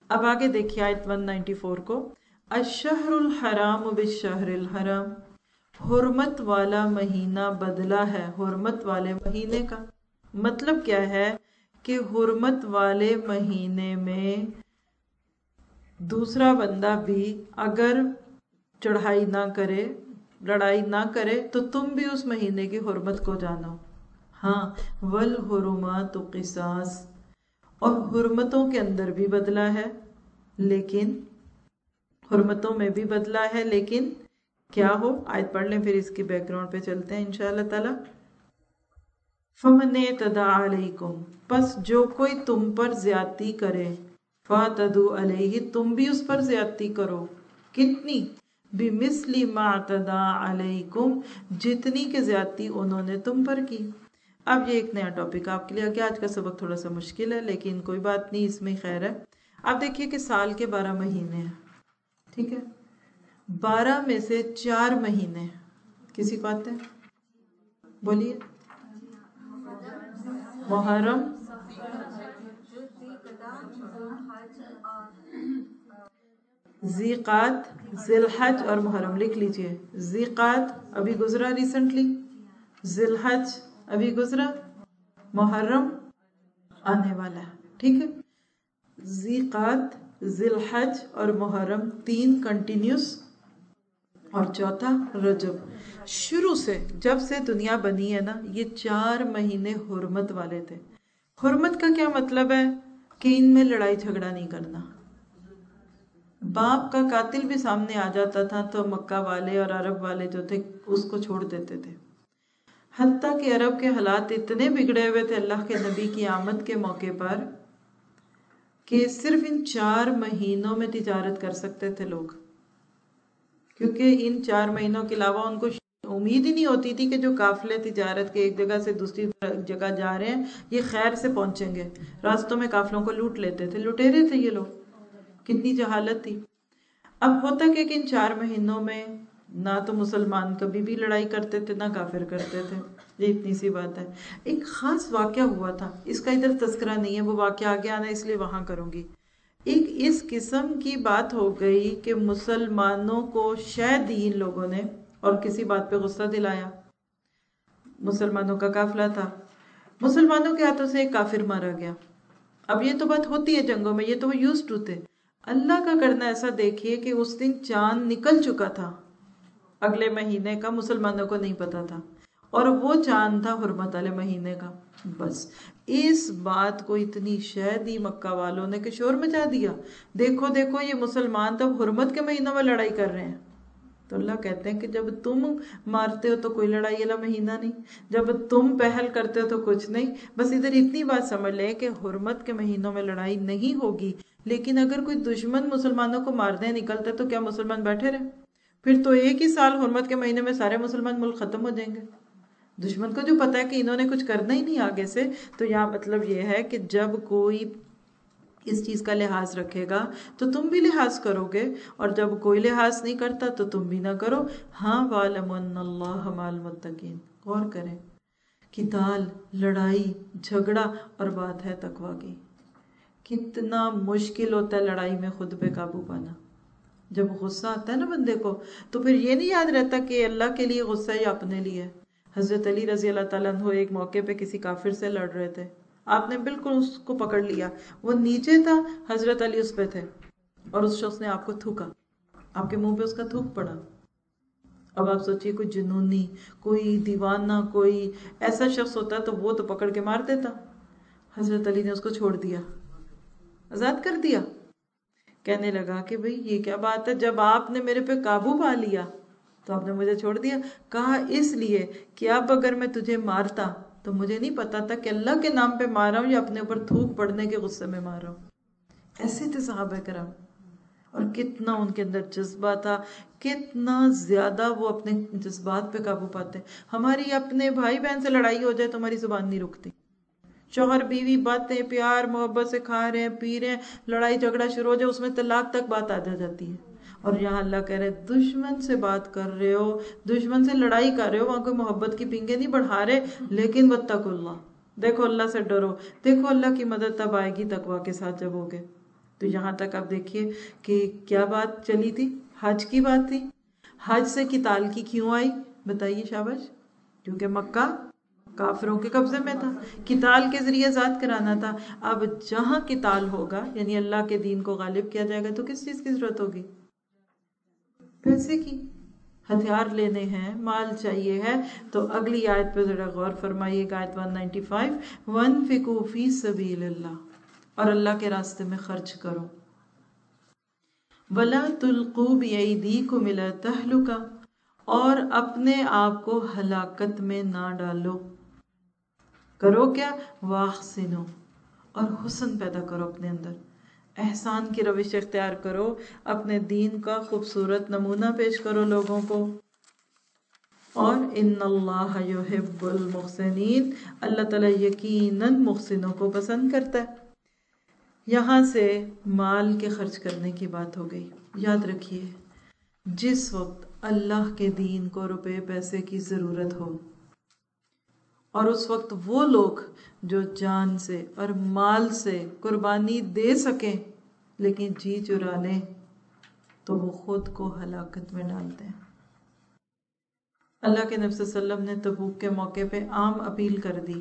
اب آگے دیکھیے آیت 194 کو، الشہر الحرام بالشہر الحرام، حرمت والا مہینہ بدلہ ہے حرمت والے مہینے کا۔ مطلب کیا ہے کہ حرمت والے مہینے میں دوسرا بندہ بھی اگر چڑھائی نہ کرے، لڑائی نہ کرے، تو تم بھی اس مہینے کی حرمت کو جانو۔ ہاں، والحرمات قصاص، اور حرمتوں کے اندر بھی بدلہ ہے، لیکن حرمتوں میں بھی بدلہ ہے، لیکن کیا ہو؟ آیت پڑھ لیں پھر اس کی بیک گراؤنڈ پہ چلتے ہیں انشاءاللہ تعالی۔ فَمَنِ اعْتَدَىٰ عَلَيْكُمْ، پس جو کوئی تم پر زیادتی کرے، فَاعْتَدُوا عَلَيْهِ، تم بھی اس پر زیادتی کرو۔ کتنی؟ بِمِثْلِ مَا اعْتَدَىٰ عَلَيْكُمْ، جتنی کہ زیادتی انہوں نے تم پر کی۔ اب یہ ایک نیا ٹاپک آپ کے لیے کہ آج کا سبق تھوڑا سا مشکل ہے، لیکن کوئی بات نہیں، اس میں خیر ہے۔ آپ دیکھیے کہ سال کے 12 مہینے ہیں، ٹھیک ہے؟ 12 میں سے 4 مہینے کسی کو آتے ہیں؟ بولیے۔ محرم، ذیقعد، ذی الحج اور محرم، لکھ لیجئے۔ ذیقعد ابھی گزرا ریسنٹلی، ذی الحج ابھی گزرا، محرم آنے والا ہے، ٹھیک ہے؟ ذیقعد، ذی الحج اور محرم 3 کنٹینیوس، اور چوتھا رجب۔ شروع سے جب سے دنیا بنی ہے نا، یہ 4 مہینے حرمت والے تھے۔ حرمت کا کیا مطلب ہے؟ کہ ان میں لڑائی جھگڑا نہیں کرنا۔ باپ کا قاتل بھی سامنے آ جاتا تھا تو مکہ والے اور عرب والے جو تھے اس کو چھوڑ دیتے تھے۔ حتیٰ کہ عرب کے حالات اتنے بگڑے ہوئے تھے اللہ کے نبی کی آمد کے موقع پر کہ صرف ان 4 مہینوں میں تجارت کر سکتے تھے لوگ، کیونکہ ان 4 مہینوں کے علاوہ ان کو امید ہی نہیں ہوتی تھی کہ جو قافلے تجارت کے ایک جگہ سے دوسری جگہ جا رہے ہیں یہ خیر سے پہنچیں گے۔ راستوں میں قافلوں کو لوٹ لیتے تھے، لٹیرے تھے یہ لوگ، کتنی جہالت تھی۔ اب ہوتا کہ ان 4 مہینوں میں نہ تو مسلمان کبھی بھی لڑائی کرتے تھے، نہ کافر کرتے تھے، یہ اتنی سی بات ہے۔ ایک خاص واقعہ ہوا تھا، اس کا ادھر تذکرہ نہیں ہے، وہ واقعہ آگے آنا اس لیے وہاں کروں گی۔ ایک اس قسم کی بات ہو گئی کہ مسلمانوں کو شاید ان لوگوں نے اور کسی بات پہ غصہ دلایا۔ مسلمانوں کا قافلہ تھا، مسلمانوں کے ہاتھوں سے ایک کافر مارا گیا۔ اب یہ تو بات ہوتی ہے جنگوں میں، یہ تو وہ یوزڈ ٹو تھے۔ اللہ کا کرنا ایسا دیکھیے کہ اس دن چاند نکل چکا تھا اگلے مہینے کا، مسلمانوں کو نہیں پتا تھا، اور وہ چاند تھا حرمت والے مہینے کا۔ بس اس بات کو اتنی شہ دی مکہ والوں نے کہ شور مچا دیا، دیکھو دیکھو یہ مسلمان تو حرمت کے مہینوں میں لڑائی کر رہے ہیں۔ تو اللہ کہتے ہیں کہ جب تم مارتے ہو تو کوئی لڑائی والا مہینہ نہیں، جب تم پہل کرتے ہو تو کچھ نہیں۔ بس ادھر اتنی بات سمجھ لیں کہ حرمت کے مہینوں میں لڑائی نہیں ہوگی، لیکن اگر کوئی دشمن مسلمانوں کو مارنے نکلتا تو کیا مسلمان بیٹھے رہے؟ پھر تو ایک ہی سال حرمت کے مہینے میں سارے مسلمان ملک ختم ہو جائیں گے۔ دشمن کو جو پتا ہے کہ انہوں نے کچھ کرنا ہی نہیں آگے سے، تو یہاں مطلب یہ ہے کہ جب کوئی اس چیز کا لحاظ رکھے گا تو تم بھی لحاظ کرو گے، اور جب کوئی لحاظ نہیں کرتا تو تم بھی نہ کرو۔ ہاں، وَاعْلَمُوا أَنَّ اللَّهَ مَعَ الْمُتَّقِينَ، غور کریں، قتال، لڑائی جھگڑا، اور بات ہے تقویٰ کی۔ کتنا مشکل ہوتا ہے لڑائی میں خود پہ قابو پانا۔ جب غصہ آتا ہے نا بندے کو تو پھر یہ نہیں یاد رہتا کہ اللہ کے لیے غصہ ہے یا اپنے لیے۔ حضرت علی رضی اللہ تعالیٰ عنہ ایک موقع پہ کسی کافر سے لڑ رہے تھے، آپ نے بالکل اس کو پکڑ لیا، وہ نیچے تھا، حضرت علی اس پہ تھے، اور اس شخص نے آپ کو تھوکا، آپ کے منہ پہ اس کا تھوک پڑا۔ اب آپ سوچئے کوئی جنونی، کوئی دیوانہ، کوئی ایسا شخص ہوتا تو وہ تو پکڑ کے مار دیتا۔ حضرت علی نے اس کو چھوڑ دیا، آزاد کر دیا۔ کہنے لگا کہ بھئی یہ کیا بات ہے، جب آپ نے میرے پہ قابو پا لیا تو آپ نے مجھے چھوڑ دیا۔ کہا اس لیے کہ اب اگر میں تجھے مارتا تو مجھے نہیں پتا تھا کہ اللہ کے نام پہ مار رہا ہوں یا اپنے اوپر تھوک پڑنے کے غصے میں مار رہا ہوں۔ ایسے تھے صحابہ کرام، اور کتنا ان کے اندر جذبہ تھا، کتنا زیادہ وہ اپنے جذبات پہ قابو پاتے۔ ہماری اپنے بھائی بہن سے لڑائی ہو جائے تو ہماری زبان نہیں رکتی، شوہر بیوی باتیں پیار محبت سے کھا رہے ہیں پی رہے ہیں، لڑائی جھگڑا شروع ہو جائے اس میں طلاق تک بات آ جاتی ہے۔ اور یہاں اللہ کہہ رہے دشمن سے بات کر رہے ہو، دشمن سے لڑائی کر رہے ہو، وہاں کوئی محبت کی پنگیں نہیں بڑھا رہے، لیکن واتقوا اللہ، دیکھو اللہ سے ڈرو، دیکھو اللہ کی مدد تب آئے گی تقویٰ کے ساتھ جب ہوگے۔ تو یہاں تک آپ دیکھیے کہ کیا بات چلی تھی، حج کی بات تھی. حج سے قتال کی کیوں آئی بتائیے شاباش؟ کیونکہ مکہ کافروں کے قبضے میں تھا، قتال کے ذریعے آزاد کرانا تھا. اب جہاں قتال ہوگا یعنی اللہ کے دین کو غالب کیا جائے گا تو کس چیز کی ضرورت ہوگی؟ پیسے کی. ہتھیار لینے ہیں، مال چاہیے ہے. تو اگلی آیت پہ ذرا غور فرمائیے، آیت 195، وَانفِقُوا فِي سَبِيلِ اللَّهِ، اور اللہ کے راستے میں خرچ کرو. وَلَا تُلْقُوا بِأَيْدِيكُمْ إِلَى التَّهْلُكَةِ، اور اپنے آپ کو ہلاکت میں نہ ڈالو. کرو کیا؟ وَأَحْسِنُوا، اور حسن پیدا کرو اپنے اندر، احسان کی روش اختیار کرو، اپنے دین کا خوبصورت نمونہ پیش کرو لوگوں کو. اور ان اللہ یحب المحسنین، اللہ تعالیٰ یقیناً محسنوں کو پسند کرتا ہے. یہاں سے مال کے خرچ کرنے کی بات ہو گئی. یاد رکھیے جس وقت اللہ کے دین کو روپے پیسے کی ضرورت ہو، اور اس وقت وہ لوگ جو جان سے اور مال سے قربانی دے سکیں لیکن جی چرا لیں، تو وہ خود کو ہلاکت میں ڈالتے ہیں. اللہ کے نبی صلی اللہ علیہ وسلم نے تبوک کے موقع پہ عام اپیل کر دی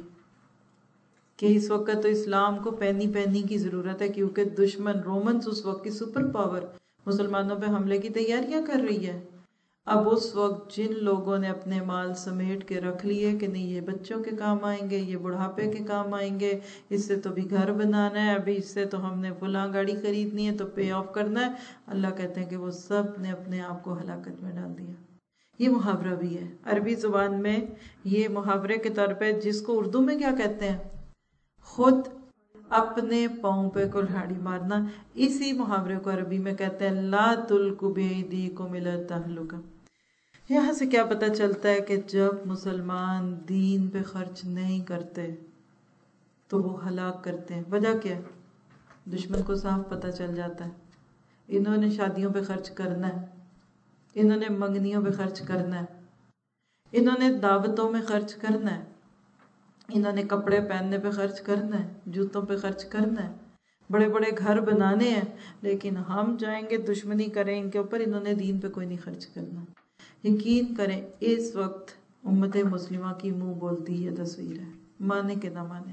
کہ اس وقت تو اسلام کو پینی پینی کی ضرورت ہے، کیونکہ دشمن رومنز اس وقت کی سپر پاور مسلمانوں پہ حملے کی تیاریاں کر رہی ہے. اب اس وقت جن لوگوں نے اپنے مال سمیٹ کے رکھ لیے کہ نہیں یہ بچوں کے کام آئیں گے، یہ بڑھاپے کے کام آئیں گے، اس سے تو بھی گھر بنانا ہے، ابھی اس سے تو ہم نے فلاں گاڑی خریدنی ہے تو پے آف کرنا ہے، اللہ کہتے ہیں کہ وہ سب نے اپنے آپ کو ہلاکت میں ڈال دیا. یہ محاورہ بھی ہے عربی زبان میں، یہ محاورے کے طور پہ جس کو اردو میں کیا کہتے ہیں، خود اپنے پاؤں پہ کلہاڑی مارنا، اسی محاورے کو عربی میں کہتے ہیں لا تلقوا بأیدیکم الی التہلکہ. یہاں سے کیا پتہ چلتا ہے کہ جب مسلمان دین پہ خرچ نہیں کرتے تو وہ ہلاک کرتے ہیں. وجہ کیا ہے؟ دشمن کو صاف پتہ چل جاتا ہے انہوں نے شادیوں پہ خرچ کرنا ہے، انہوں نے منگنیوں پہ خرچ کرنا ہے، انہوں نے دعوتوں میں خرچ کرنا ہے، انہوں نے کپڑے پہننے پہ خرچ کرنا ہے، جوتوں پہ خرچ کرنا ہے، بڑے بڑے گھر بنانے ہیں، لیکن ہم جائیں گے دشمنی کریں ان کے اوپر، انہوں نے دین پہ کوئی نہیں خرچ کرنا. یقین کریں اس وقت امت مسلمہ کی منہ بولتی یہ تصویر ہے، مانے کہ نہ مانے.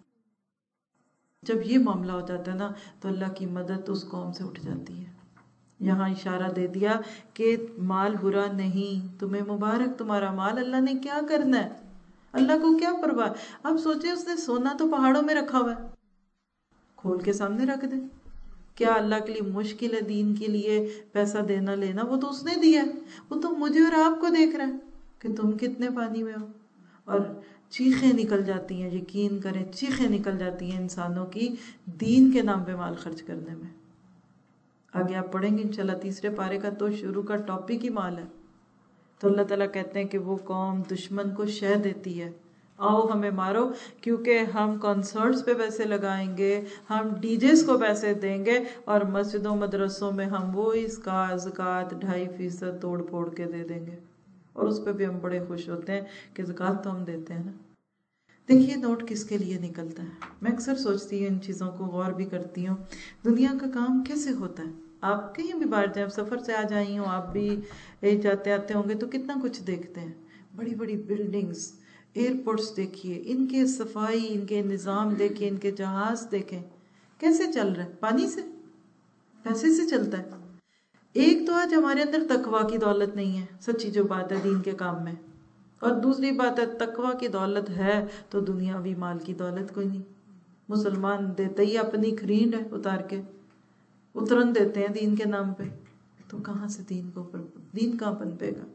جب یہ معاملہ ہو جاتا ہے نا تو اللہ کی مدد اس قوم سے اٹھ جاتی ہے. یہاں اشارہ دے دیا کہ مال برا نہیں، تمہیں مبارک تمہارا مال، اللہ نے کیا کرنا ہے، اللہ کو کیا پرواہ. اب سوچے اس نے سونا تو پہاڑوں میں رکھا ہوا ہے، کھول کے سامنے رکھ دے. کیا اللہ کے لیے مشکل ہے دین کے لیے پیسہ دینا لینا؟ وہ تو اس نے دیا ہے، وہ تو مجھے اور آپ کو دیکھ رہا ہے کہ تم کتنے پانی میں ہو. اور چیخیں نکل جاتی ہیں، یقین کریں چیخیں نکل جاتی ہیں انسانوں کی دین کے نام پہ مال خرچ کرنے میں. آگے آپ پڑھیں گے انشاءاللہ تیسرے پارے کا تو شروع کا ٹاپک ہی مال ہے. تو اللہ تعالیٰ کہتے ہیں کہ وہ قوم دشمن کو شہ دیتی ہے، آؤ ہمیں مارو، کیونکہ ہم کنسرٹس پہ پیسے لگائیں گے، ہم ڈی جیز کو پیسے دیں گے، اور مسجدوں مدرسوں میں ہم وہی زکوٰۃ 2.5% توڑ پھوڑ کے دے دیں گے، اور اس پہ بھی ہم بڑے خوش ہوتے ہیں کہ زکوٰۃ تو ہم دیتے ہیں نا. دیکھیے نوٹ کس کے لیے نکلتا ہے. میں اکثر سوچتی ہوں ان چیزوں کو، غور بھی کرتی ہوں، دنیا کا کام کیسے ہوتا ہے. آپ کہیں بھی باہر جائیں، سفر سے آ جائی ہوں، آپ بھی جاتے آتے ہوں گے تو کتنا کچھ دیکھتے ہیں، بڑی بڑی بلڈنگز، ایئرپورٹس دیکھیے، ان کے صفائی، ان کے نظام دیکھیں، ان کے جہاز دیکھیں کیسے چل رہا ہے، پانی سے، پیسے سے چلتا ہے. ایک تو آج ہمارے اندر تقویٰ کی دولت نہیں ہے، سچی جو بات ہے دین کے کام میں، اور دوسری بات ہے تقویٰ کی دولت ہے تو دنیاوی مال کی دولت کوئی نہیں. مسلمان دیتے ہی اپنی کھرینڈ ہے اتار کے، اترن دیتے ہیں دین کے نام پہ، تو کہاں سے دین کہاں پنپے گا.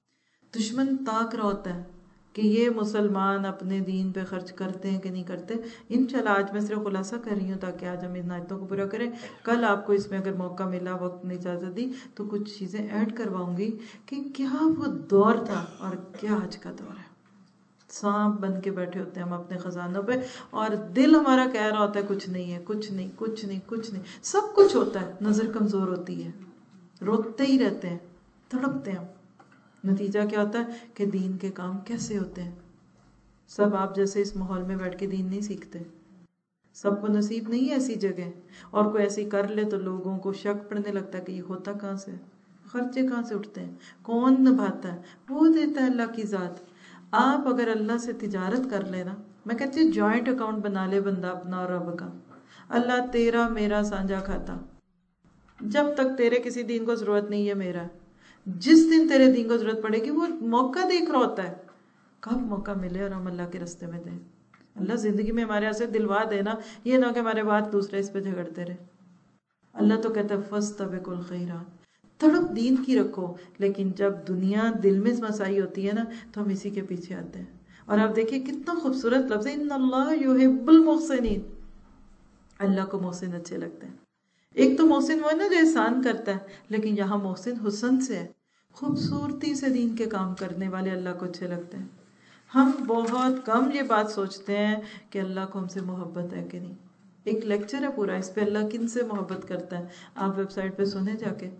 دشمن تاک رہا ہوتا ہے کہ یہ مسلمان اپنے دین پہ خرچ کرتے ہیں کہ نہیں کرتے. انشاءاللہ آج میں صرف خلاصہ کر رہی ہوں تاکہ آج ہم ان آیتوں کو پورا کریں. کل آپ کو اس میں اگر موقع ملا، وقت نے اجازت دی تو کچھ چیزیں ایڈ کرواؤں گی کہ کیا وہ دور تھا اور کیا آج کا دور ہے. سانپ بن کے بیٹھے ہوتے ہیں ہم اپنے خزانوں پہ، اور دل ہمارا کہہ رہا ہوتا ہے کچھ نہیں ہے، کچھ نہیں، کچھ نہیں، کچھ نہیں. سب کچھ ہوتا ہے، نظر کمزور ہوتی ہے، روتے ہی رہتے ہیں، تڑپتے ہیں. نتیجہ کیا ہوتا ہے کہ دین کے کام کیسے ہوتے ہیں. سب آپ جیسے اس ماحول میں بیٹھ کے دین نہیں سیکھتے. سب کو نصیب نہیں ہے ایسی جگہ، اور کوئی ایسی کر لے تو لوگوں کو شک پڑنے لگتا ہے کہ یہ ہوتا کہاں سے، خرچے کہاں سے اٹھتے ہیں، کون نبھاتا ہے، وہ دیتا ہے اللہ کی ذات۔ آپ اگر اللہ سے تجارت کر لینا، میں کہتی ہوں جوائنٹ اکاؤنٹ بنا لے بندہ اپنا اور رب کا، اللہ تیرا میرا سانجھا کھاتا، جب تک تیرے کسی دین کو ضرورت نہیں ہے میرا، جس دن تیرے دین کو ضرورت پڑے گی وہ موقع دیکھ رہا ہوتا ہے کب موقع ملے اور ہم اللہ کے رستے میں دیں۔ اللہ زندگی میں ہمارے سے دلوا دینا، یہ نہ کہ ہمارے بات دوسرے اس پہ جھگڑتے رہے۔ اللہ تو کہتا ہے فاستبقوا الخیرات، تڑپ دین کی رکھو، لیکن جب دنیا دل میں مسائی ہوتی ہے نا تو ہم اسی کے پیچھے آتے ہیں۔ اور آپ دیکھیے کتنا خوبصورت لفظ ہے، ان اللہ یحب المحسنین، اللہ کو محسن اچھے لگتے ہیں۔ ایک تو محسن وہ ہے نا جو احسان کرتا ہے، لیکن یہاں محسن حسن سے ہے، خوبصورتی سے دین کے کام کرنے والے اللہ کو اچھے لگتے ہیں۔ ہم بہت کم یہ بات سوچتے ہیں کہ اللہ کو ہم سے محبت ہے کہ نہیں۔ ایک لیکچر ہے پورا اس پہ، اللہ کن سے محبت کرتا ہے، آپ ویب سائٹ پہ سنیں جا کے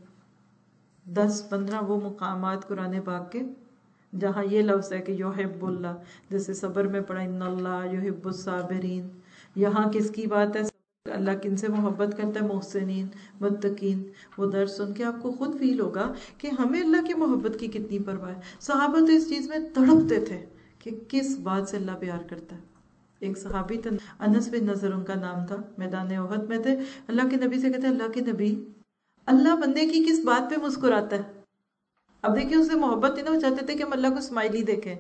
10-15 وہ مقامات قرآن پاک کے جہاں یہ لفظ ہے کہ یحب اللہ، جیسے صبر میں پڑھا ان اللہ یحب الصابرین، یہاں کس کی بات ہے، اللہ کن سے محبت کرتا ہے، محسنین متقین۔ وہ درس سن کے آپ کو خود فیل ہوگا کہ ہمیں اللہ کی محبت کی کتنی پرواہ ہے۔ صحابہ تو اس چیز میں تڑپتے تھے کہ کس بات سے اللہ پیار کرتا ہے۔ ایک صحابی تھا انس بن نضر ان کا نام تھا، میدان احد میں تھے، اللہ کے نبی سے کہتے ہیں اللہ کے نبی اللہ بندے کی کس بات پہ مسکراتا ہے؟ اب دیکھیں اس سے محبت نہیں نا، وہ چاہتے تھے کہ ہم اللہ کو اسمائلی دیکھیں۔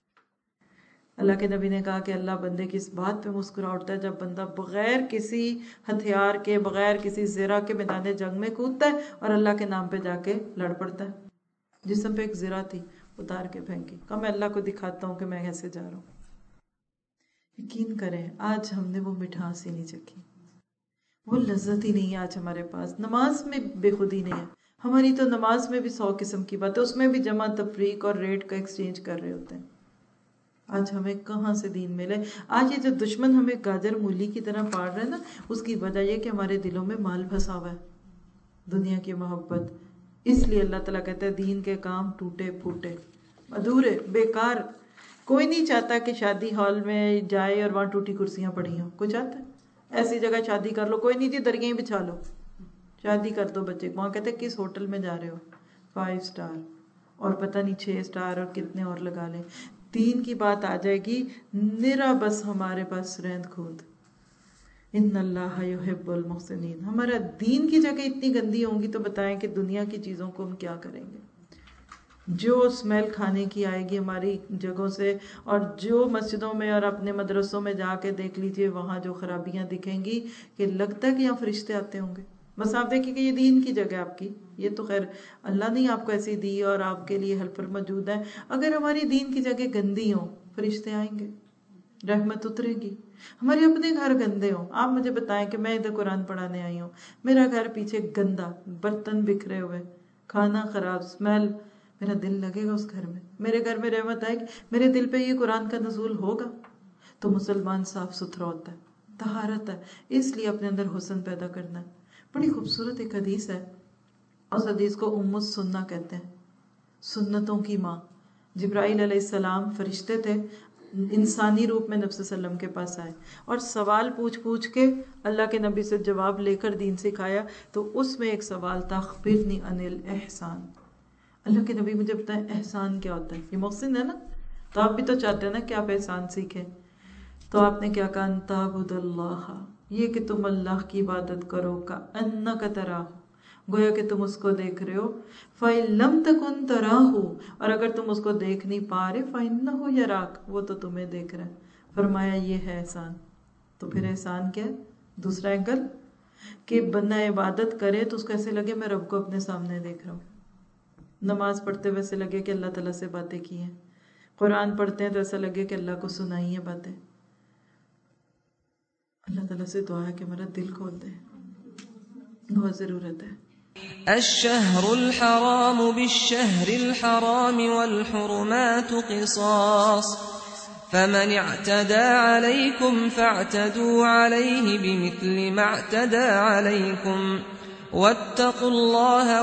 اللہ کے نبی نے کہا کہ اللہ بندے کی اس بات پہ مسکرا اٹھتا ہے جب بندہ بغیر کسی ہتھیار کے، بغیر کسی زرہ کے میدان جنگ میں کودتا ہے اور اللہ کے نام پہ جا کے لڑ پڑتا ہے۔ جسم پہ ایک زرہ تھی، اتار کے پھینکی، کہا میں اللہ کو دکھاتا ہوں کہ میں کیسے جا رہا ہوں۔ یقین کریں آج ہم نے وہ مٹھاس ہی نہیں چکھی، وہ لذت ہی نہیں ہے آج ہمارے پاس۔ نماز میں بے خودی نہیں ہے ہماری، تو نماز میں بھی 100 قسم کی بات ہے، اس میں بھی جمع تفریق اور ریٹ کا ایکسچینج کر رہے ہوتے ہیں۔ آج ہمیں کہاں سے دین ملے؟ آج یہ جو دشمن ہمیں گاجر مولی کی طرح پاڑ رہا ہے نا، اس کی وجہ یہ کہ ہمارے دلوں میں مال پھنسا ہوا ہے، دنیا کی محبت۔ اس لیے اللہ تعالیٰ کہتا ہے دین کے کام ٹوٹے پھوٹے، ادھورے، بیکار۔ کوئی نہیں چاہتا کہ شادی ہال میں جائے اور وہاں ٹوٹی کرسیاں پڑی ہوں، کوئی چاہتا ہے ایسی جگہ شادی کر لو؟ کوئی نہیں جی، درگاہیں بچھا لو، شادی کر دو بچے۔ وہاں کہتے ہیں کس ہوٹل میں جا رہے ہو؟ 5 اسٹار، اور پتہ نہیں 6 اسٹار اور کتنے اور لگا لیں۔ دین کی بات آ جائے گی نرا بس ہمارے پاس رہند کھود، ان اللہ یحب المحسنین۔ ہمارا دین کی جگہ اتنی گندی ہوں گی تو بتائیں کہ دنیا کی چیزوں کو ہم کیا کریں گے؟ جو اسمیل کھانے کی آئے گی ہماری جگہوں سے، اور جو مسجدوں میں اور اپنے مدرسوں میں جا کے دیکھ لیجئے وہاں جو خرابیاں دکھیں گی کہ لگتا ہے کہ یہاں فرشتے آتے ہوں گے۔ بس آپ دیکھیں کہ یہ دین کی جگہ آپ کی، یہ تو خیر اللہ نے آپ کو ایسی دی اور آپ کے لیے ہیلپر موجود ہیں۔ اگر ہماری دین کی جگہ گندی ہوں، فرشتے آئیں گے، رحمت اترے گی۔ ہمارے اپنے گھر گندے ہوں، آپ مجھے بتائیں کہ میں ادھر قرآن پڑھانے آئی ہوں، میرا گھر پیچھے گندا، برتن بکھرے ہوئے، کھانا خراب، اسمیل، میرا دل لگے گا اس گھر میں؟ میرے گھر میں رحمت آئے گی؟ میرے دل پہ یہ قرآن کا نزول ہوگا؟ تو مسلمان صاف ستھرا ہوتا ہے، طہارت ہے، اس لیے اپنے اندر حسن پیدا کرنا ہے۔ بڑی خوبصورت ایک حدیث ہے، اس حدیث کو ام السنہ کہتے ہیں، سنتوں کی ماں۔ جبرائیل علیہ السلام فرشتے تھے، انسانی روپ میں نبی صلی اللہ علیہ وسلم کے پاس آئے اور سوال پوچھ پوچھ کے اللہ کے نبی سے جواب لے کر دین سکھایا۔ تو اس میں ایک سوال تھا اخبرنی عن الاحسان، اللہ کے نبی مجھے بتائیں احسان کیا ہوتا ہے؟ یہ محسن ہے نا، تو آپ بھی تو چاہتے ہیں نا کہ آپ احسان سیکھیں۔ تو آپ نے کیا کہا؟ ان تعبد اللہ، یہ کہ تم اللہ کی عبادت کرو، کأنک تراہ، گویا کہ تم اس کو دیکھ رہے ہو، فَإِن لَمْ تَكُنْ تَرَاهُ، اور اگر تم اس کو دیکھ نہیں پا رہے، فَإِنَّهُ يَرَاكَ، وہ تو تمہیں دیکھ رہا ہے۔ فرمایا یہ ہے احسان۔ تو پھر احسان کیا ہے؟ دوسرا اینگل کہ بندہ عبادت کرے تو اس کو ایسے لگے میں رب کو اپنے سامنے دیکھ رہا ہوں، نماز پڑھتے ہوئے ایسے لگے کہ اللہ تعالیٰ سے باتیں کی ہیں، قرآن پڑھتے ہیں تو ایسا لگے کہ اللہ کو سنائی ہیں باتیں۔ اللہ تعالیٰ سے دعا ہے کہ میرا دل کھول دے، بہت ضرورت ہے۔ الشهر الحرام بالشهر الحرام والحرمات قصاص فمن اعتدى عليكم فاعتدوا عليه بمثل ما اعتدى عليكم واتقوا الله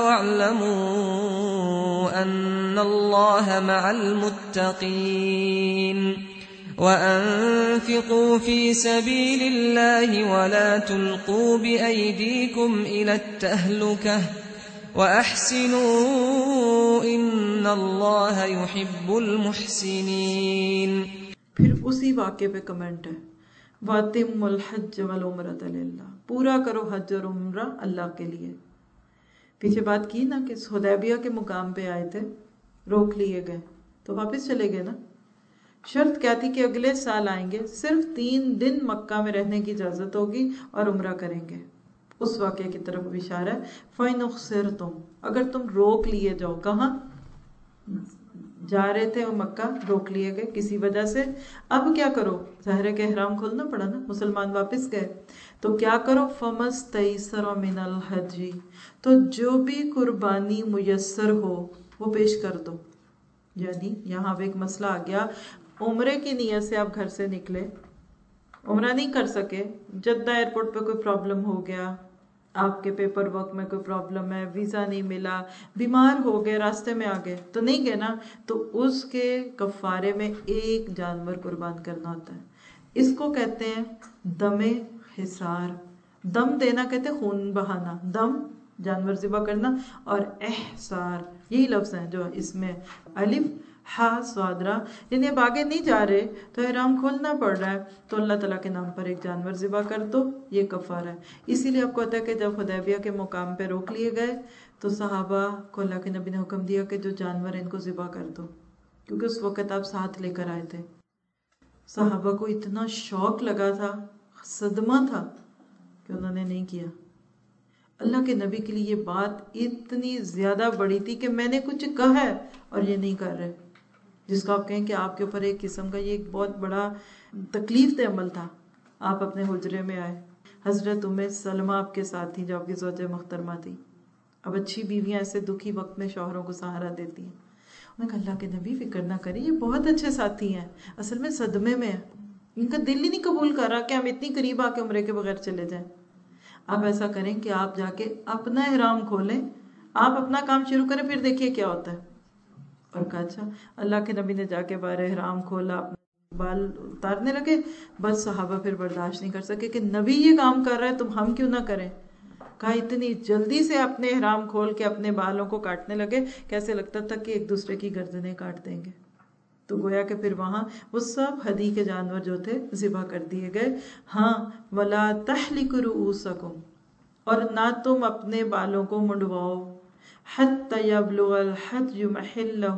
واعلموا أن الله مع المتقين۔ وَأَنفِقُوا فِي سَبِيلِ اللَّهِ وَلَا تُلْقُوا بِأَيْدِيكُمْ إِلَى التَّهْلُكَةِ وَأَحْسِنُوا إِنَّ اللَّهَ يُحِبُّ الْمُحْسِنِينَ۔ پھر اسی واقعے پہ کمنٹ ہے وَأَتِمُّوا الْحَجَّ وَالْعُمْرَةَ لِلَّهِ، پورا کرو حج اور عمرہ اللہ کے لیے۔ پیچھے بات کی نا کہ حدیبیہ کے مقام پہ آئے تھے، روک لیے گئے تو واپس چلے گئے نا۔ شرط کیا تھی کہ اگلے سال آئیں گے، صرف 3 دن مکہ میں رہنے کی اجازت ہوگی اور عمرہ کریں گے۔ اس واقعے کی طرف بھی اشارہ ہے فَإِنْ أُخْسِرْتُمْ، اگر تم روک لیے جاؤ، کہاں جا رہے تھے وہ مکہ، روک لیے گئے کسی وجہ سے، اب کیا کرو؟ ظاہر ہے کہ احرام کھولنا پڑا نا، مسلمان واپس گئے تو کیا کرو؟ فَمَسْتَيْسَرَ مِنَ الْحَجِّ، تو جو بھی قربانی میسر ہو وہ پیش کر دو۔ یعنی یہاں پہ ایک مسئلہ آ گیا، عمرے کی نیت سے آپ گھر سے نکلے، عمرہ نہیں کر سکے، جدہ ایئرپورٹ پہ کوئی پرابلم ہو گیا، آپ کے پیپر ورک میں کوئی پرابلم ہے، ویزا نہیں ملا، بیمار ہو گئے، راستے میں آ گئے تو نہیں گئے نا، تو اس کے کفارے میں ایک جانور قربان کرنا ہوتا ہے۔ اس کو کہتے ہیں دم حصار۔ دم دینا کہتے ہیں خون بہانا، دم جانور ذبح کرنا، اور احصار یہی لفظ ہیں جو اس میں الف ہا صادرہ، یعنی اب آگے نہیں جا رہے تو احرام کھولنا پڑ رہا ہے تو اللہ تعالیٰ کے نام پر ایک جانور ذبح کر دو، یہ کفارہ ہے۔ اسی لیے آپ کو پتا ہے کہ جب حدیبیہ کے مقام پہ روک لیے گئے تو صحابہ کو اللہ کے نبی نے حکم دیا کہ جو جانور ان کو ذبح کر دو، کیونکہ اس وقت آپ ساتھ لے کر آئے تھے۔ صحابہ کو اتنا شوق لگا تھا، صدمہ تھا کہ انہوں نے نہیں کیا۔ اللہ کے نبی کے لیے یہ بات اتنی زیادہ بڑی تھی کہ میں نے کچھ کہا ہے اور یہ نہیں کر رہے، جس کو آپ کہیں کہ آپ کے اوپر ایک قسم کا یہ ایک بہت بڑا تکلیف دہ عمل تھا۔ آپ اپنے حجرے میں آئے، حضرت سلمہ آپ کے ساتھ تھی جو آپ کی زوجہ محترمہ تھی۔ اب اچھی بیویاں ایسے دکھی وقت میں شوہروں کو سہارا دیتی ہیں۔ انہوں نے کہا اللہ کے نبی فکر نہ کریں، یہ بہت اچھے ساتھی ہیں، اصل میں صدمے میں ہیں، ان کا دل ہی نہیں قبول کر رہا کہ ہم اتنی قریب آ کے عمرے کے بغیر چلے جائیں۔ آپ ایسا کریں کہ آپ جا کے اپنا احرام کھولیں، آپ اپنا کام شروع کریں، پھر دیکھیے کیا ہوتا ہے۔ اور کہا اچھا۔ اللہ کے نبی نے جا کے باہر احرام کھولا، اپنے بال اتارنے لگے، بس صحابہ پھر برداشت نہیں کر سکے کہ نبی یہ کام کر رہا ہے تو ہم کیوں نہ کریں۔ کہا اتنی جلدی سے اپنے احرام کھول کے اپنے بالوں کو کاٹنے لگے، کیسے لگتا تھا کہ ایک دوسرے کی گردنیں کاٹ دیں گے۔ تو گویا کہ پھر وہاں وہ سب ہدی کے جانور جو تھے ذبح کر دیے گئے۔ ہاں وَلَا تَحْلِقُوا رُؤُوسَكُمْ، اور نہ تم اپنے بالوں کو منڈواؤ، حَتَّى يَبْلُغَ الْحَدْيُ مَحِلَّهُ،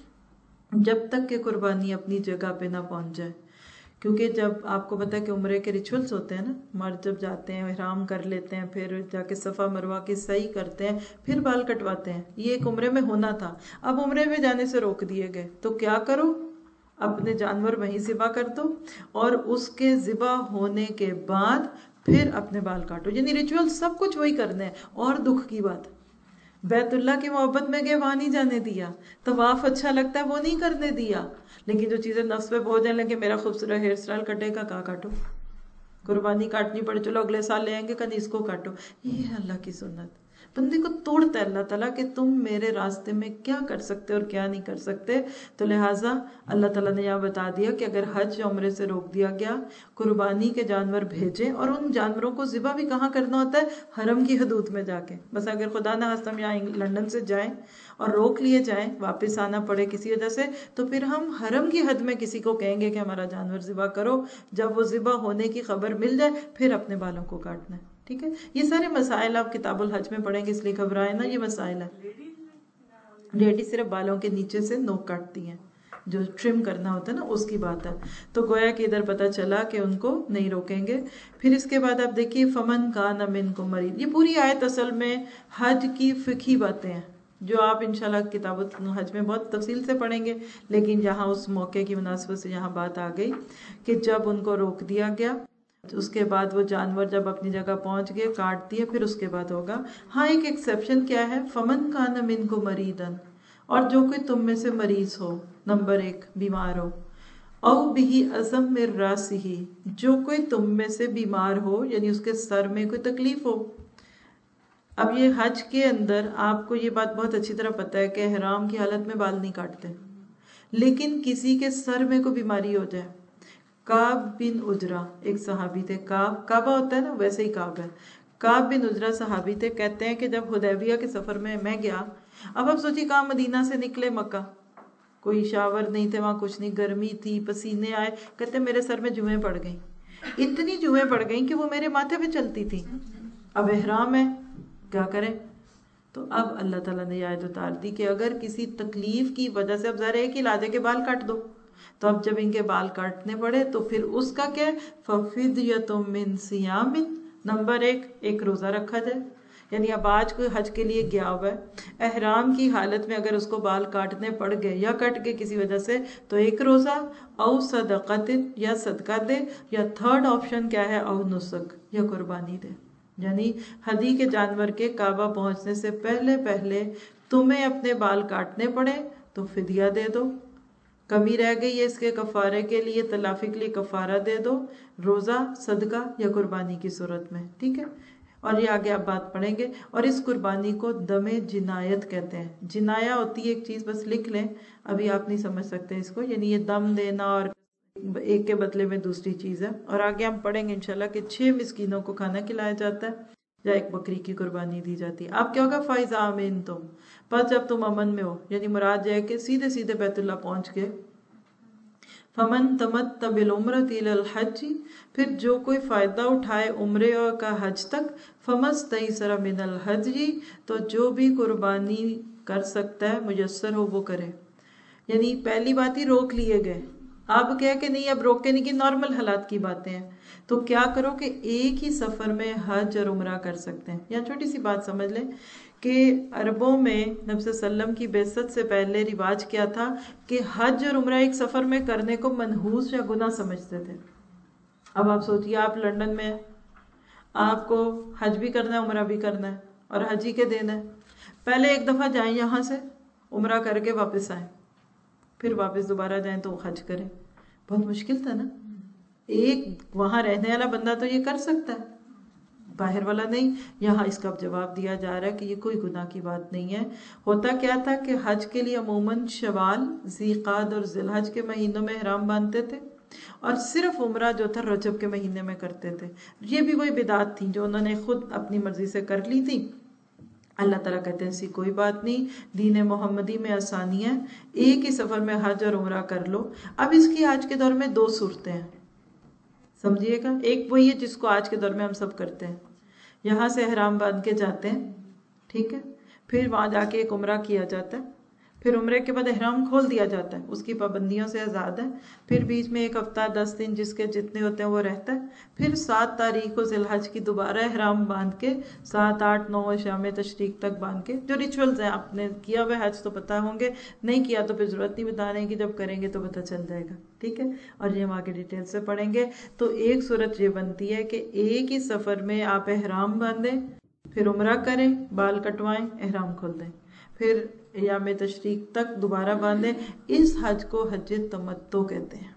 جب تک کہ قربانی اپنی جگہ پہ نہ پہنچ جائے۔ کیونکہ جب آپ کو پتا ہے کہ عمرے کے ریچولز ہوتے ہیں نا، مرد جب جاتے ہیں احرام کر لیتے ہیں، پھر جا کے صفا مروہ کی سعی کرتے ہیں، پھر بال کٹواتے ہیں، یہ ایک عمرے میں ہونا تھا، اب عمرے میں جانے سے روک دیے گئے تو کیا کرو؟ اپنے جانور وہیں ذبح کر دو، اور اس کے ذبح ہونے کے بعد پھر اپنے بال کاٹو، یعنی ریچول سب کچھ وہی کرنے ہیں۔ اور دکھ کی بات، بیت اللہ کی محبت میں گئے وہاں نہیں جانے دیا، طواف اچھا لگتا ہے وہ نہیں کرنے دیا، لیکن جو چیزیں نفس پہ بہت جانے لگے، میرا خوبصورت ہیئر اسٹائل کٹے گا، کہاں کاٹو، قربانی کاٹنی پڑے، چلو اگلے سال لے آئیں گے، کہیں اس کو کاٹو۔ یہ ہے اللہ کی سنت، بندے کو توڑتا ہے اللہ تعالیٰ کہ تم میرے راستے میں کیا کر سکتے اور کیا نہیں کر سکتے۔ تو لہٰذا اللہ تعالیٰ نے یہاں بتا دیا کہ اگر حج یا عمرے سے روک دیا گیا، قربانی کے جانور بھیجیں، اور ان جانوروں کو ذبح بھی کہاں کرنا ہوتا ہے؟ حرم کی حدود میں جا کے۔ بس اگر خدا نہ خواستہ ہم یہاں لندن سے جائیں اور روک لیے جائیں، واپس آنا پڑے کسی وجہ سے، تو پھر ہم حرم کی حد میں کسی کو کہیں گے کہ ہمارا جانور ذبح کرو، جب وہ ذبح ہونے کی خبر مل جائے پھر اپنے بالوں کو کاٹنا ہے۔ ٹھیک ہے، یہ سارے مسائل آپ کتاب الحج میں پڑھیں گے، اس لیے گھبرائے نا، یہ مسائل ہے۔ لیڈی صرف بالوں کے نیچے سے نوک کاٹتی ہیں، جو ٹرم کرنا ہوتا ہے نا، اس کی بات ہے۔ تو گویا کہ ادھر پتہ چلا کہ ان کو نہیں روکیں گے۔ پھر اس کے بعد آپ دیکھیے فمن کان منکم مریض، یہ پوری آیت اصل میں حج کی فقہی باتیں ہیں جو آپ انشاءاللہ کتاب الحج میں بہت تفصیل سے پڑھیں گے، لیکن یہاں اس موقع کی مناسبت سے یہاں بات آ گئی کہ جب ان کو روک دیا گیا، اس کے بعد وہ جانور جب اپنی جگہ پہنچ گئے کاٹ دیے، پھر اس کے بعد ہوگا۔ ہاں ایک ایکسیپشن کیا ہے؟ فمن کان منکم مریضا، اور جو کوئی تم میں سے مریض ہو، نمبر 1 بیمار ہو، او بہ اذی من راسہ، جو کوئی تم میں سے بیمار ہو یعنی اس کے سر میں کوئی تکلیف ہو۔ اب یہ حج کے اندر آپ کو یہ بات بہت اچھی طرح پتہ ہے کہ احرام کی حالت میں بال نہیں کاٹتے، لیکن کسی کے سر میں کوئی بیماری ہو جائے काब बिन उजरा एक सहाबी थे, काबा होता है ना वैसे ही काब है, काब बिन उजरा सहाबी थे। कहते हैं कि जब हुदैबिया के सफर में मैं गया, अब आप सोचिए कहाँ मदीना से निकले मक्का, कोई शावर नहीं थे वहां, कुछ नहीं, गर्मी थी, पसीने आए, कहते मेरे सर में जुएं पड़ गई, इतनी जुएं पड़ गई कि वो मेरे माथे पे चलती थी। अब एहराम है, क्या करें? तो अब अल्लाह ताला ने आयत उतार दी कि अगर किसी तकलीफ की वजह से, अब जरा एक ही लादे के बाल काट दो, तो अब जब इनके बाल काटने पड़े तो फिर उसका क्या, फफिदियतुम मिन सियामिन, नंबर एक रोजा रखा जाए। यानी अब आज कोई हज के लिए गया हुआ है, एहराम की हालत में अगर उसको बाल काटने पड़ गए या कट गए किसी वजह से, तो एक रोजा, औ सदक़तिन या सदका दे, या थर्ड ऑप्शन क्या है, औ नुसक या कुर्बानी दे। यानी हदी के जानवर के काबा पहुंचने से पहले पहले तुम्हें अपने बाल काटने पड़े तो फिदिया दे दो, कमी रह गई है इसके कफारे के लिए, तलाफी के लिए कफारा दे दो, रोजा, सदका या कुर्बानी की सूरत में, ठीक है। और ये आगे आप बात पढ़ेंगे। और इस कुर्बानी को दमे जिनायत कहते हैं। जिनाया होती है एक चीज, बस लिख लें, अभी आप नहीं समझ सकते इसको, यानी ये दम देना और एक के बदले में दूसरी चीज है। और आगे हम पढ़ेंगे इंशाल्लाह कि 6 मिस्कीनों को खाना खिलाया जाता है या एक बकरी की कुर्बानी दी जाती है। आप क्या होगा, फाइजा आमीन तुम, पर जब तुम अमन में हो, यानी मुराद है कि सीधे सीधे बैतुल्लाह पहुंच के, फमन तमत्ता बिल उम्रति इलल हज, फिर जो कोई फायदा उठाए उम्रे और का हज तक, फमस्तैसरा मिनल हज, तो जो भी कुर्बानी कर सकता है मुयस्सर हो वो करे। यानी पहली बात ही रोक लिए गए, अब क्या कि नहीं, अब रोके नहीं, कि नॉर्मल हालात की बातें हैं। तो क्या करो कि एक ही सफर में हज और उम्रा कर सकते हैं। या छोटी सी बात समझ लें कि अरबों में नबी सल्लम की बेइज्जत से पहले रिवाज क्या था कि हज और उम्रा एक सफर में करने को मनहूस या गुनाह समझते थे। अब आप सोचिए, आप लंदन में हैं, आपको हज भी करना है उम्रा भी करना है और हज ही के दिन है, पहले एक दफा जाएं यहाँ से, उम्रा करके वापस आए, फिर वापस दोबारा जाएं तो हज करें, बहुत मुश्किल था ना। एक वहां रहने वाला बंदा तो ये कर सकता है, बाहर वाला नहीं। यहाँ इसका जवाब दिया जा रहा है कि ये कोई गुनाह की बात नहीं है। होता क्या था कि हज के लिए अमूमन शवाल, ज़ीक़ाद और ज़िलहज के महीनों में ihram बांधते थे, और सिर्फ उम्रा जो था रजब के महीने में करते थे। ये भी कोई बिदात थी जो उन्होंने खुद अपनी मर्जी से कर ली थी। अल्लाह ताला कहते हैं ऐसी कोई बात नहीं, दीन मोहम्मदी में आसानी है, एक ही सफर में हज और उम्रा कर लो। अब इसकी आज के दौर में 2 सूरतें हैं, समझिएगा। एक वही है जिसको आज के दौर में हम सब करते हैं, यहाँ से ihram बांध के जाते हैं, ठीक है, फिर वहां जाके एक उम्रा किया जाता है, फिर उम्रे के बाद ihram खोल दिया जाता है, उसकी पाबंदियों से आज़ाद है, फिर बीच में 1 हफ्ता 10 दिन जिसके जितने होते हैं वो रहता है, फिर 7 तारीख को ज़िलहज की दोबारा ihram बांध के 7, 8, 9 शाम तशरीक तक बांध के, जो रिचुअल्स हैं, आपने किया हुआ हज तो पता होंगे, नहीं किया तो फिर जरूरत नहीं बताने की, जब करेंगे तो पता चल जाएगा, ठीक है। और ये हम आगे डिटेल से पढ़ेंगे। तो एक सूरत ये बनती है कि एक ही सफर में आप ihram बांधें, फिर उम्रा करें, बाल कटवाएं, ihram खोल दें, फिर याम तशरीक तक दोबारा बांधे। इस हज को हज तमत्तो कहते हैं।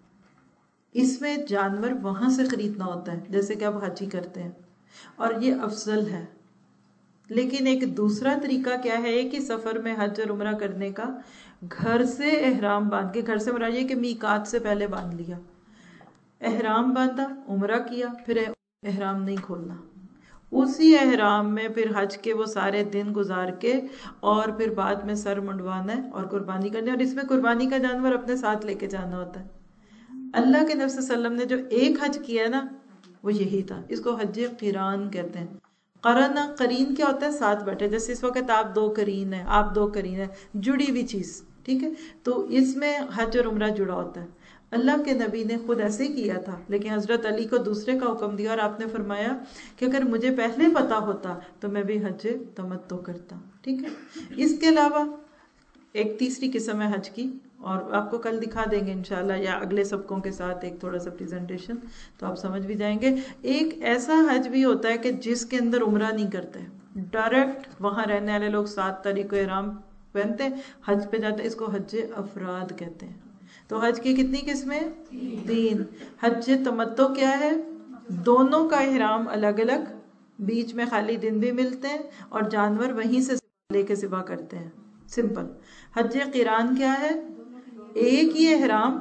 इसमें जानवर वहां से खरीदना होता है जैसे कि आप हज ही करते हैं, और ये अफजल है। लेकिन एक दूसरा तरीका क्या है, एक ही सफर में हज और उम्रा करने का, घर से ihram बांध के, घर से मुराद ये कि मीकात से पहले बांध लिया, ihram बांधा, उम्रा किया, फिर ihram नहीं खोलना, उसी ihram में फिर हज के वो सारे दिन गुजार के, और फिर बाद में सर मुंडवाना है और कुर्बानी करनी है। और इसमें कुर्बानी का जानवर अपने साथ लेके जाना होता है। अल्लाह के नबी सल्लम ने जो एक हज किया है ना, वो यही था, इसको हज क़िरान कहते हैं। क़रना, करीन क्या होता है, साथ बैठे, जैसे इस वक्त आप 2 करीन है, आप 2 करीन है, जुड़ी हुई चीज, ठीक है। तो इसमें हज और उम्रा जुड़ा होता है। अल्लाह के नबी ने खुद ऐसे ही किया था, लेकिन हजरत अली को दूसरे का हुक्म दिया, और आपने फरमाया कि अगर मुझे पहले पता होता तो मैं भी हज तमत्तो करता, ठीक है। इसके अलावा एक तीसरी किस्म है हज की, और आपको कल दिखा देंगे इंशाल्लाह, या अगले सबकों के साथ एक थोड़ा सा प्रेजेंटेशन, तो आप समझ भी जाएंगे। एक ऐसा हज भी होता है कि जिसके अंदर उम्रा नहीं करते, डायरेक्ट वहां रहने वाले लोग 7 तारीख को ihram पहनते हैं, हज पे जाते हैं, इसको हज अफराद कहते हैं। तो हज की कितनी किस्में, 3। हज तमत्तो क्या है, दोनों का ihram अलग अलग, बीच में खाली दिन भी मिलते हैं, और जानवर वहीं से लेके सिबा करते हैं, सिंपल। हज क़िरान क्या है, एक ही ihram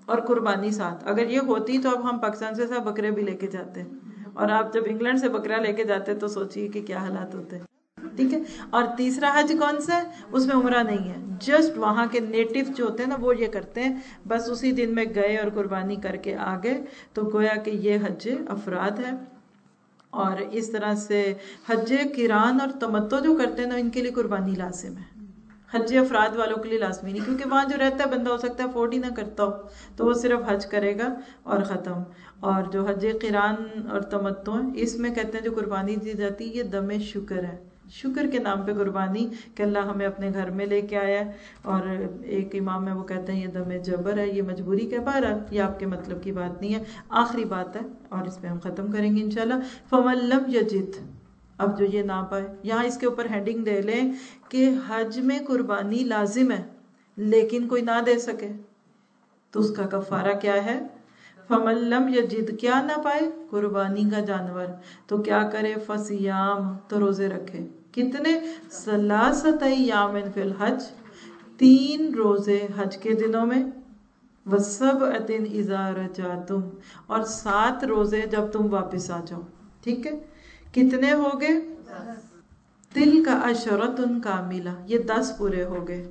اور قربانی ساتھ. اگر یہ ہوتی تو اب ہم پاکستان سے سب بکرے بھی لے کے جاتے ہیں، اور آپ جب انگلینڈ سے بکرا لے کے جاتے تو سوچئے کہ کیا حالات ہوتے. ٹھیک ہے. اور تیسرا حج کون سا ہے؟ اس میں عمرہ نہیں ہے، جسٹ وہاں کے نیٹو جو ہوتے ہیں نا وہ یہ کرتے ہیں، بس اسی دن میں گئے اور قربانی کر کے آ گئے. تو گویا کہ یہ حج افراد ہے. اور اس طرح سے حج قران اور تمتع جو کرتے ہیں نا ان کے لیے قربانی لازم ہے. حج افراد والوں کے لیے لازمی نہیں، کیونکہ وہاں جو رہتا ہے بندہ ہو سکتا ہے افورڈ ہی نہ کرتا ہو، تو وہ صرف حج کرے گا اور ختم. اور جو حج قران اور تمتع اس میں کہتے ہیں جو قربانی دی جاتی ہے یہ دم شکر ہے، شکر کے نام پہ قربانی کہ اللہ ہمیں اپنے گھر میں لے کے آیا ہے. اور ایک امام ہے وہ کہتے ہیں یہ دم جبر ہے، یہ مجبوری کے بہرحال یہ آپ کے مطلب کی بات نہیں ہے. آخری بات ہے اور اس پہ ہم ختم کریں گے انشاءاللہ. فَمَن لَّمْ يَجِدْ، اب جو یہ نہ پائے، یہاں اس کے اوپر ہیڈنگ دے لیں کہ حج میں قربانی لازم ہے لیکن کوئی نہ دے سکے تو اس کا کفارہ کیا ہے؟ فَمَن لَّمْ يَجِدْ، کیا نہ پائے؟ قربانی کا جانور. تو کیا کرے؟ فَصِيَامٌ، تو روزے رکھے. کتنے؟ 3 ایام فی الحج، 3 روزے حج کے دنوں میں، وَسَبْعَةٍ إِذَا رَجَعْتُمْ، اور 7 روزے جب تم واپس آ جاؤ. ٹھیک ہے. کتنے ہو گئے؟ تِلْکَ عَشْرَةٌ کاملہ، یہ 10 پورے ہو گئے.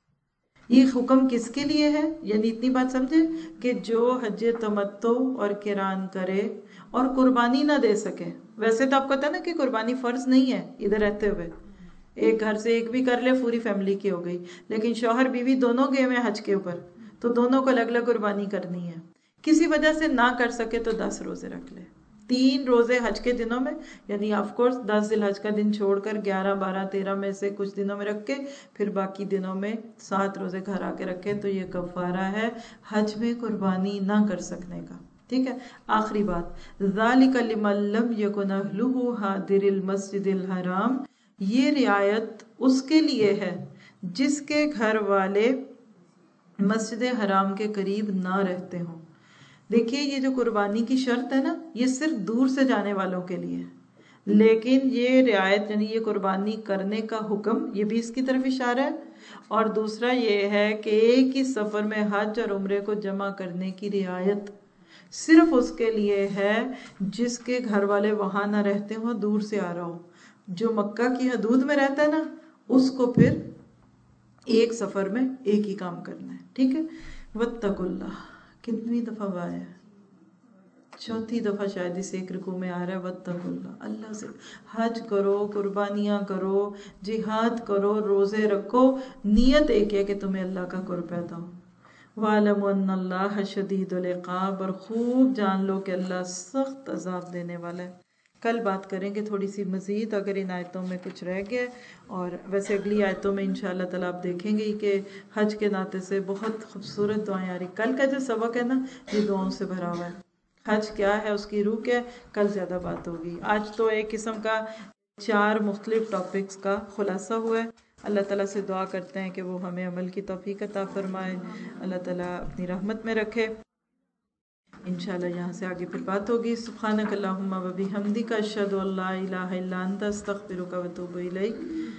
یہ حکم کس کے لیے ہے؟ یعنی اتنی بات سمجھے کہ جو حج تمتع اور قران کرے اور قربانی نہ دے سکے. ویسے تو آپ کو پتا نا کہ قربانی فرض نہیں ہے ادھر رہتے ہوئے، ایک گھر سے ایک بھی کر لے پوری فیملی کی ہو گئی، لیکن شوہر بیوی دونوں گئے ہوئے حج کے اوپر تو دونوں کو الگ الگ قربانی کرنی ہے. کسی وجہ سے نہ کر سکے تو 10 روزے رکھ لے. 3 روزے حج کے دنوں میں، یعنی آف کورس 10 ذی الحج کا دن چھوڑ کر 11 12 13 میں سے کچھ دنوں میں رکھ کے پھر باقی دنوں میں 7 روزے گھر آ کے رکھے، تو یہ کفارہ ہے حج میں قربانی نہ کر سکنے کا. ٹھیک ہے. آخری بات، ذالک لمن لم یکن اہلہ حاضر المسجد الحرام، یہ رعایت اس کے لیے ہے جس کے گھر والے مسجد حرام کے قریب نہ رہتے ہوں. دیکھیے یہ جو قربانی کی شرط ہے نا یہ صرف دور سے جانے والوں کے لیے ہے، لیکن یہ رعایت یعنی یہ قربانی کرنے کا حکم یہ بھی اس کی طرف اشارہ ہے. اور دوسرا یہ ہے کہ ایک ہی سفر میں حج اور عمرے کو جمع کرنے کی رعایت صرف اس کے لیے ہے جس کے گھر والے وہاں نہ رہتے ہوں، دور سے آ رہا ہو. جو مکہ کی حدود میں رہتا ہے نا اس کو پھر ایک سفر میں ایک ہی کام کرنا ہے. ٹھیک ہے. واتقوا اللہ کتنی دفعہ آیا ہے؟ 4تھی دفعہ شاید اس ایک رکوع میں آ رہا ہے. واتقوا اللہ، اللہ سے حج کرو، قربانیاں کرو، جہاد کرو، روزے رکھو، نیت ایک ہے کہ تمہیں اللہ کا قرب پیدا ہو. وَاعْلَمُوا أَنَّ اللَّهَ شَدِيدُ الْعِقَابِ، اور خوب جان لو کہ اللہ سخت عذاب دینے والا ہے. کل بات کریں گے تھوڑی سی مزید اگر ان آیتوں میں کچھ رہ گیا، اور ویسے اگلی آیتوں میں انشاءاللہ تعالیٰ آپ دیکھیں گے کہ حج کے ناطے سے بہت خوبصورت دعائیں آ رہی. کل کا جو سبق ہے نا یہ دعاؤں سے بھرا ہوا ہے. حج کیا ہے، اس کی روح کیا ہے، کل زیادہ بات ہوگی. آج تو ایک قسم کا 4 مختلف ٹاپکس کا خلاصہ ہوا ہے. اللہ تعالیٰ سے دعا کرتے ہیں کہ وہ ہمیں عمل کی توفیق عطا فرمائے، اللہ تعالیٰ اپنی رحمت میں رکھے. انشاءاللہ یہاں سے آگے پھر بات ہوگی. سبحانک اللہم و بحمدک، اشہد ان لا الہ الا انت، استغفرک و اتوب الیک.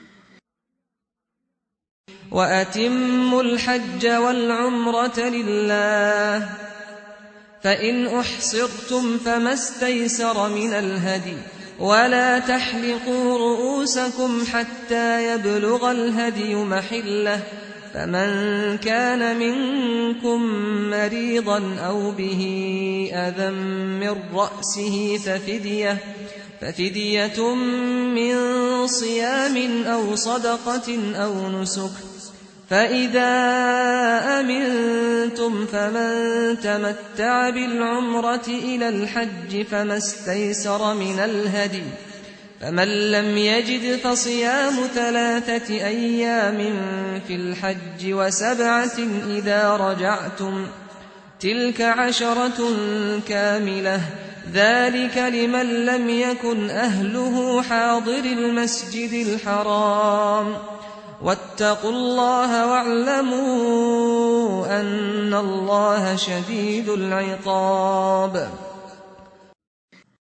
وَأَتِمُّوا الْحَجَّ وَالْعُمْرَةَ لِلَّهِ فَإِنْ أُحْصِرْتُمْ فَمَا اسْتَيْسَرَ مِنَ الْهَدْيِ وَلَا تَحْلِقُوا رُؤُوسَكُمْ حَتَّى يَبْلُغَ الْهَدْيُ مَحِلَّهُ، فَمَنْ كَانَ مِنْكُمْ مَرِيضًا أَوْ بِهِ أَذًى مِّن رَّأْسِهِ فَفِدْيَةٌ مِّن صِيَامٍ أَوْ صَدَقَةٍ أَوْ نُسُكٍ، فَإِذَا أَمِنْتُمْ فَمَنْ تَمَتَّعَ بِالْعُمْرَةِ إِلَى الْحَجِّ فَمَا اسْتَيْسَرَ مِنَ الْهَدْيِ، فَمَنْ لَمْ يَجِدْ فَصِيَامُ 3 أَيَّامٍ فِي الْحَجِّ و7 إِذَا رَجَعْتُمْ، تِلْكَ 10 كَامِلَةٌ، ذَلِكَ لِمَنْ لَمْ يَكُنْ أَهْلُهُ حَاضِرِ الْمَسْجِدِ الْحَرَامِ. وَاتَّقُوا اللَّهَ وَاعْلَمُوا أَنَّ اللَّهَ شَدِيدُ الْعِقَابِ.